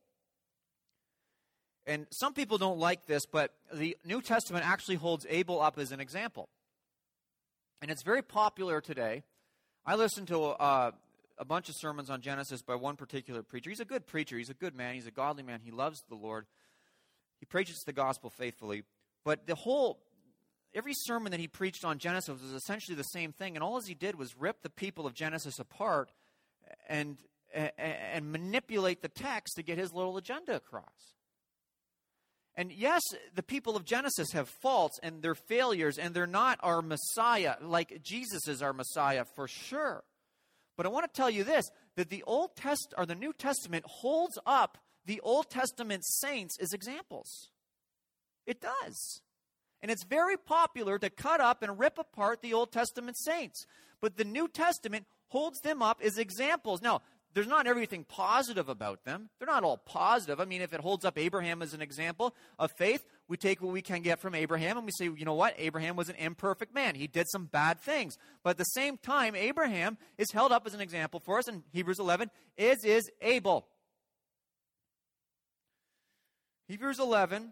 And some people don't like this, but the New Testament actually holds Abel up as an example. And it's very popular today. I listened to a bunch of sermons on Genesis by one particular preacher. He's a good preacher. He's a good man. He's a godly man. He loves the Lord. He preaches the gospel faithfully. But every sermon that he preached on Genesis was essentially the same thing, and all he did was rip the people of Genesis apart and manipulate the text to get his little agenda across. And yes, the people of Genesis have faults and they're failures, and they're not our Messiah, like Jesus is our Messiah for sure. But I want to tell you this, that the New Testament holds up the Old Testament saints as examples. It does. And it's very popular to cut up and rip apart the Old Testament saints. But the New Testament holds them up as examples. Now, there's not everything positive about them. They're not all positive. I mean, if it holds up Abraham as an example of faith, we take what we can get from Abraham and we say, you know what? Abraham was an imperfect man. He did some bad things. But at the same time, Abraham is held up as an example for us in Hebrews 11, as is Abel. Hebrews 11.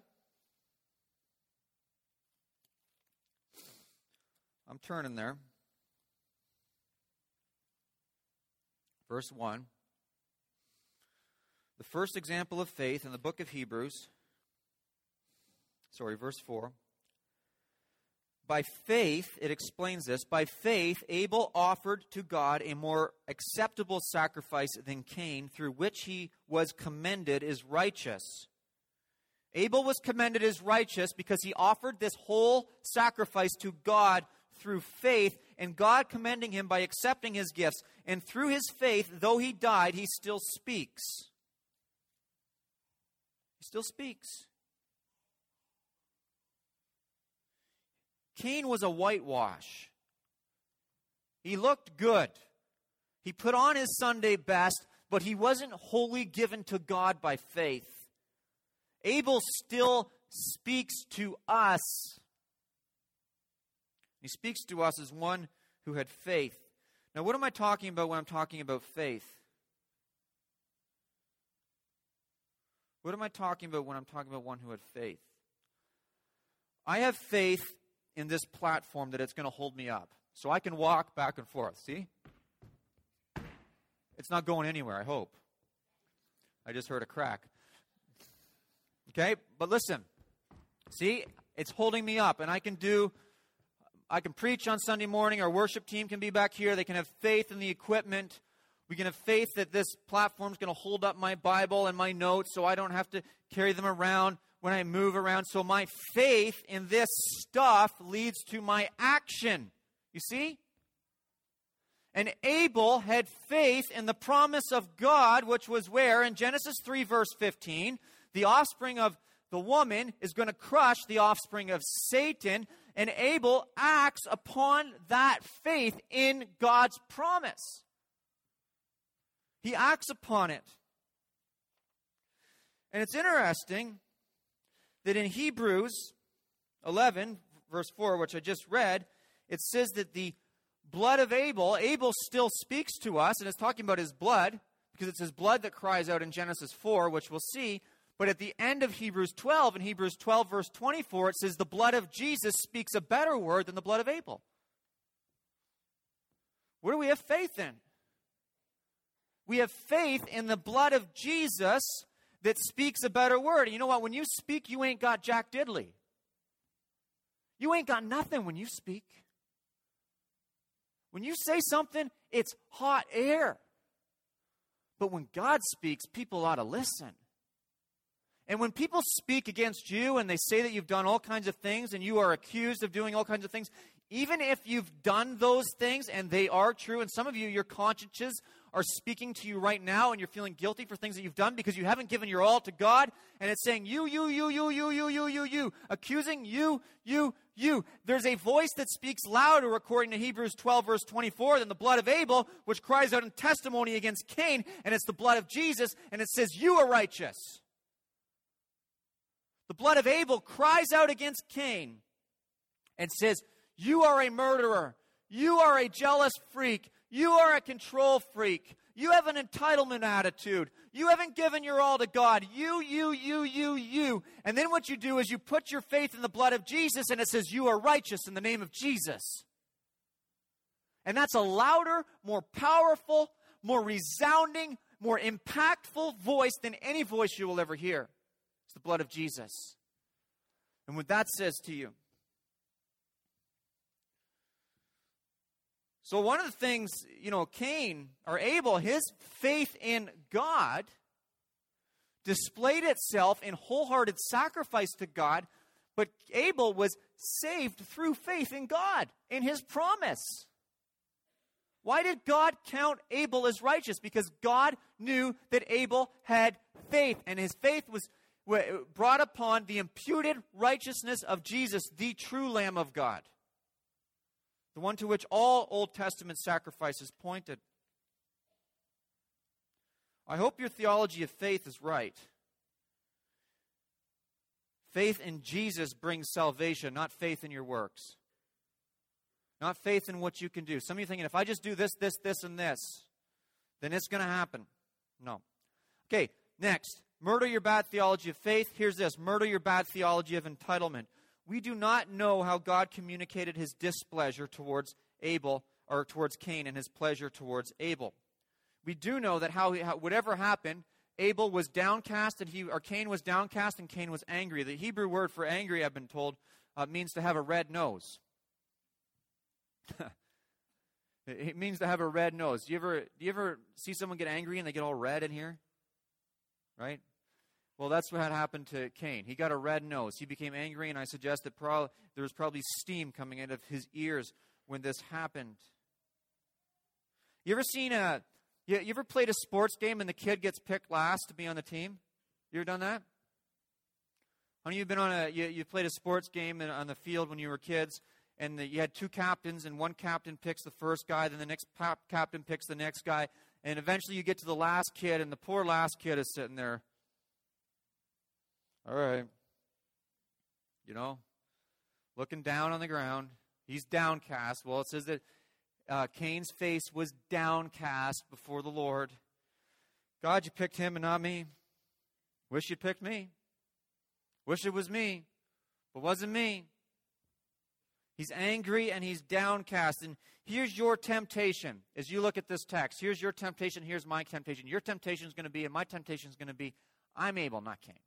I'm turning there. Verse 1. The first example of faith in the book of Hebrews. Verse 4. By faith, it explains this, by faith Abel offered to God a more acceptable sacrifice than Cain, through which he was commended as righteous. Abel was commended as righteous because he offered this whole sacrifice to God through faith, and God commending him by accepting his gifts. And through his faith, though he died, he still speaks. He still speaks. Cain was a whitewash. He looked good. He put on his Sunday best, but he wasn't wholly given to God by faith. Abel still speaks to us. He speaks to us as one who had faith. Now, what am I talking about when I'm talking about faith? What am I talking about when I'm talking about one who had faith? I have faith in this platform that it's going to hold me up, so I can walk back and forth. See? It's not going anywhere, I hope. I just heard a crack. Okay? But listen. See? It's holding me up, and I can preach on Sunday morning. Our worship team can be back here. They can have faith in the equipment. We can have faith that this platform is going to hold up my Bible and my notes so I don't have to carry them around when I move around. So my faith in this stuff leads to my action. You see? And Abel had faith in the promise of God, which was where? In Genesis 3, verse 15, The offspring of the woman is going to crush the offspring of Satan, and Abel acts upon that faith in God's promise. He acts upon it. And it's interesting that in Hebrews 11, verse 4, which I just read, it says that the blood of Abel still speaks to us, and it's talking about his blood, because it's his blood that cries out in Genesis 4, which we'll see. But at the end of Hebrews 12, in Hebrews 12, verse 24, it says the blood of Jesus speaks a better word than the blood of Abel. What do we have faith in? We have faith in the blood of Jesus that speaks a better word. And you know what? When you speak, you ain't got jack diddly. You ain't got nothing when you speak. When you say something, it's hot air. But when God speaks, people ought to listen. And when people speak against you and they say that you've done all kinds of things and you are accused of doing all kinds of things, even if you've done those things and they are true, and some of you, your consciences are speaking to you right now and you're feeling guilty for things that you've done because you haven't given your all to God, and it's saying you, accusing you. There's a voice that speaks louder, according to Hebrews 12, verse 24, than the blood of Abel, which cries out in testimony against Cain, and it's the blood of Jesus, and it says, you are righteous. The blood of Abel cries out against Cain and says, you are a murderer. You are a jealous freak. You are a control freak. You have an entitlement attitude. You haven't given your all to God. You. And then what you do is you put your faith in the blood of Jesus, and it says, you are righteous in the name of Jesus. And that's a louder, more powerful, more resounding, more impactful voice than any voice you will ever hear. It's the blood of Jesus. And what that says to you. So one of the things, Cain, or Abel, his faith in God displayed itself in wholehearted sacrifice to God, but Abel was saved through faith in God, in his promise. Why did God count Abel as righteous? Because God knew that Abel had faith, and his faith was brought upon the imputed righteousness of Jesus, the true Lamb of God, the one to which all Old Testament sacrifices pointed. I hope your theology of faith is right. Faith in Jesus brings salvation, not faith in your works. Not faith in what you can do. Some of you are thinking, if I just do this, and this, then it's going to happen. No. Okay, next. Murder your bad theology of faith. Here's this. Murder your bad theology of entitlement. We do not know how God communicated his displeasure towards Abel, or towards Cain, and his pleasure towards Abel. We do know that whatever happened, Abel was downcast, or Cain was downcast, and Cain was angry. The Hebrew word for angry, I've been told, means to have a red nose. It means to have a red nose. Do you ever see someone get angry and they get all red in here? Right? Well, that's what had happened to Cain. He got a red nose. He became angry, and I suggest that there was probably steam coming out of his ears when this happened. You ever seen you ever played a sports game and the kid gets picked last to be on the team? You ever done that? How many of you been on you played a sports game on the field when you were kids, and you had two captains, and one captain picks the first guy, then the next captain picks the next guy, and eventually you get to the last kid, and the poor last kid is sitting there. All right. Looking down on the ground. He's downcast. Well, it says that Cain's face was downcast before the Lord. God, you picked him and not me. Wish you picked me. Wish it was me, but wasn't me. He's angry and he's downcast. And here's your temptation as you look at this text. Here's your temptation. Here's my temptation. Your temptation is going to be, and my temptation is going to be, I'm Abel, not Cain.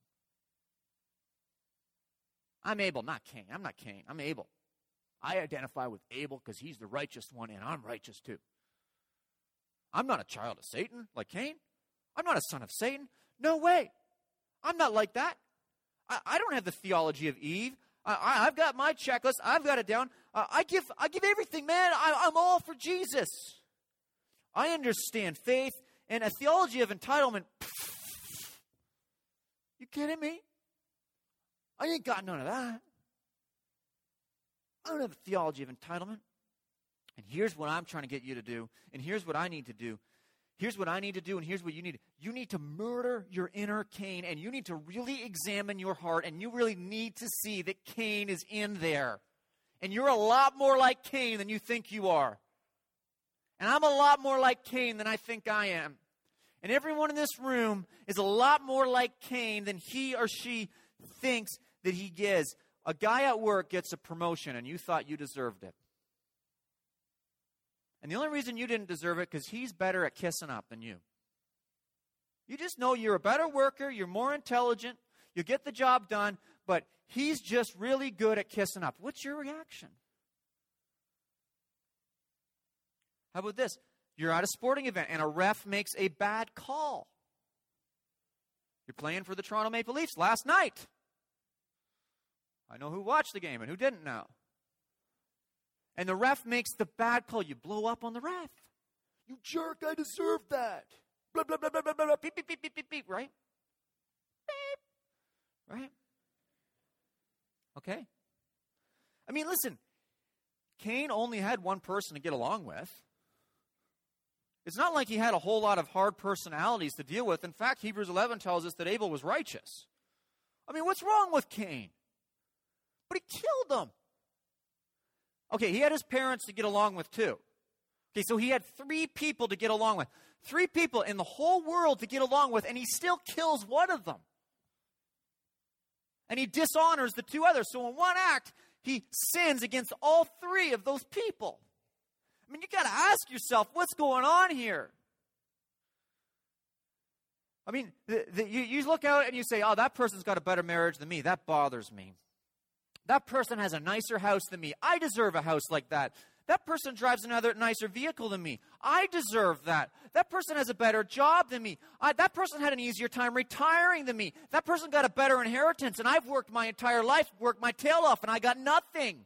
I'm Abel, not Cain. I'm not Cain. I'm Abel. I identify with Abel because he's the righteous one, and I'm righteous too. I'm not a child of Satan like Cain. I'm not a son of Satan. No way. I'm not like that. I don't have the theology of Eve. I've got my checklist. I've got it down. I give everything, man. I'm all for Jesus. I understand faith and a theology of entitlement. You kidding me? I ain't got none of that. I don't have a theology of entitlement. And here's what I'm trying to get you to do, and here's what I need to do. Here's what I need to do, and here's what you need. You need to murder your inner Cain, and you need to really examine your heart, and you really need to see that Cain is in there. And you're a lot more like Cain than you think you are. And I'm a lot more like Cain than I think I am. And everyone in this room is a lot more like Cain than he or she thinks that he is. A guy at work gets a promotion, and you thought you deserved it. And the only reason you didn't deserve it because he's better at kissing up than you. You just know you're a better worker, you're more intelligent, you get the job done, but he's just really good at kissing up. What's your reaction? How about this? You're at a sporting event and a ref makes a bad call. You're playing for the Toronto Maple Leafs last night. I know who watched the game and who didn't now. And the ref makes the bad call. You blow up on the ref. You jerk, I deserve that. Blah, blah, blah, blah, blah, blah, beep, beep, beep, beep, beep, beep, right? Beep. Right? Okay. I mean, listen. Cain only had one person to get along with. It's not like he had a whole lot of hard personalities to deal with. In fact, Hebrews 11 tells us that Abel was righteous. I mean, what's wrong with Cain? But he killed him. Okay, he had his parents to get along with too. Okay, so he had 3 people to get along with. 3 people in the whole world to get along with, and he still kills one of them. And he dishonors the 2 others. So in one act, he sins against all 3 of those people. I mean, you got to ask yourself, what's going on here? I mean, you look out and you say, oh, that person's got a better marriage than me. That bothers me. That person has a nicer house than me. I deserve a house like that. That person drives another nicer vehicle than me. I deserve that. That person has a better job than me. That person had an easier time retiring than me. That person got a better inheritance, and I've worked my entire life, worked my tail off, and I got nothing.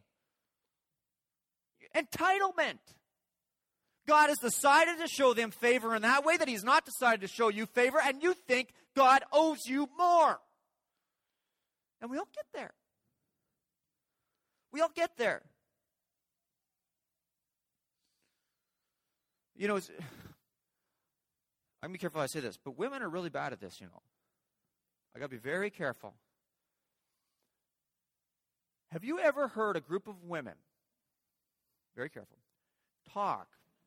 Entitlement. God has decided to show them favor in that way that he's not decided to show you favor, and you think God owes you more. And we all get there. We all get there. You know, I'm going to be careful how I say this, but women are really bad at this, you know. I got to be very careful. Have you ever heard a group of women, very careful, talk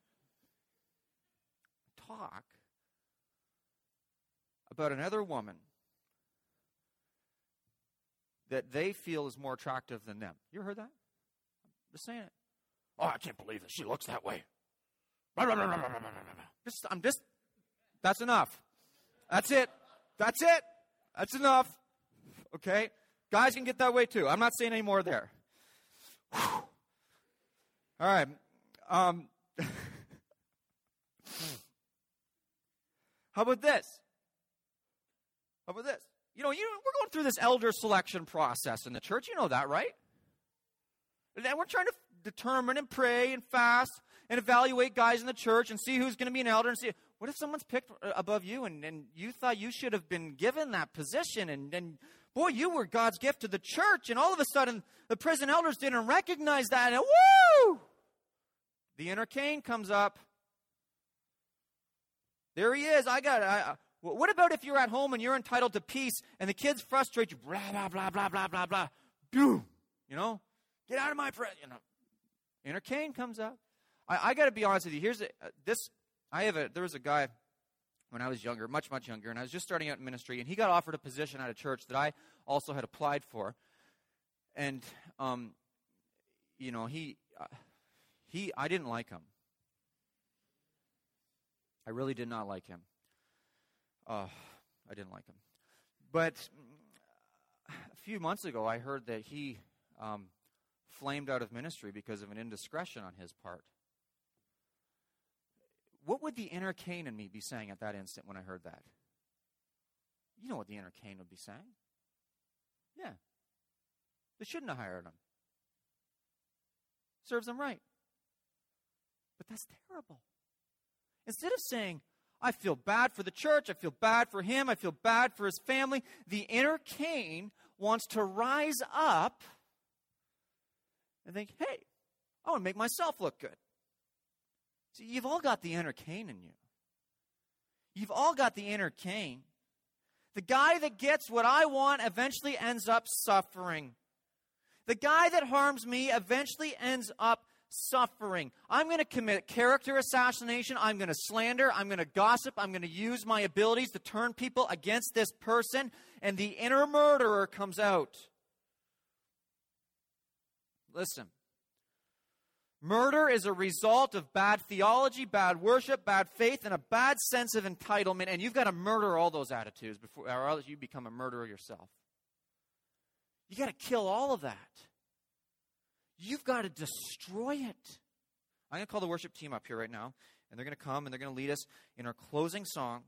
about another woman that they feel is more attractive than them? You ever heard that? I'm just saying it. Oh, I can't believe it. She looks that way. That's enough. That's it. That's it. That's enough. Okay? Guys can get that way too. I'm not saying any more there. Whew. All right. How about this? How about this? You know, we're going through this elder selection process in the church. You know that, right? And we're trying to determine and pray and fast and evaluate guys in the church and see who's going to be an elder and see, what if someone's picked above you and you thought you should have been given that position and boy, you were God's gift to the church, and all of a sudden the prison elders didn't recognize that, and woo! The inner Cain comes up. There he is. What about if you're at home and you're entitled to peace and the kids frustrate you, blah, blah, blah, blah, blah, blah, blah, boom, you know, get out of my presence, you know. Inner Cain comes up. I got to be honest with you. There was a guy when I was younger, much, much younger, and I was just starting out in ministry, and he got offered a position at a church that I also had applied for. And, you know, I didn't like him. I really did not like him. I didn't like him. But a few months ago, I heard that he flamed out of ministry because of an indiscretion on his part. What would the inner Cain in me be saying at that instant when I heard that? You know what the inner Cain would be saying. Yeah. They shouldn't have hired him. Serves them right. But that's terrible. Instead of saying, I feel bad for the church. I feel bad for him. I feel bad for his family. The inner Cain wants to rise up and think, hey, I want to make myself look good. See, you've all got the inner Cain in you. You've all got the inner Cain. The guy that gets what I want eventually ends up suffering. The guy that harms me eventually ends up suffering. I'm going to commit character assassination. I'm going to slander. I'm going to gossip. I'm going to use my abilities to turn people against this person. And the inner murderer comes out. Listen. Murder is a result of bad theology, bad worship, bad faith, and a bad sense of entitlement. And you've got to murder all those attitudes before, or else you become a murderer yourself. You've got to kill all of that. You've got to destroy it. I'm going to call the worship team up here right now, and they're going to come and they're going to lead us in our closing song.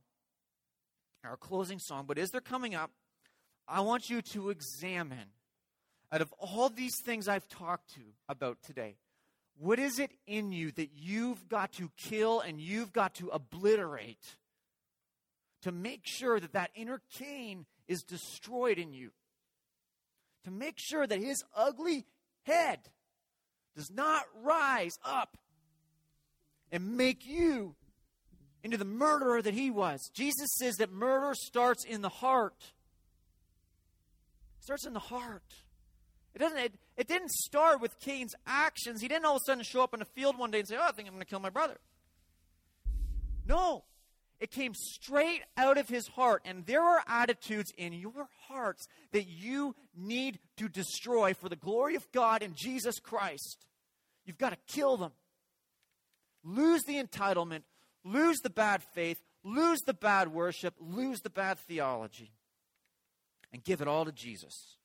But as they're coming up, I want you to examine, out of all these things I've talked to about today, what is it in you that you've got to kill and you've got to obliterate to make sure that that inner Cain is destroyed in you? To make sure that his ugly head does not rise up and make you into the murderer that he was. Jesus says that murder starts in the heart. It starts in the heart. It didn't start with Cain's actions. He didn't all of a sudden show up in the field one day and say, I think I'm going to kill my brother. No. It came straight out of his heart. And there are attitudes in your hearts that you need to destroy for the glory of God and Jesus Christ. You've got to kill them. Lose the entitlement. Lose the bad faith. Lose the bad worship. Lose the bad theology. And give it all to Jesus.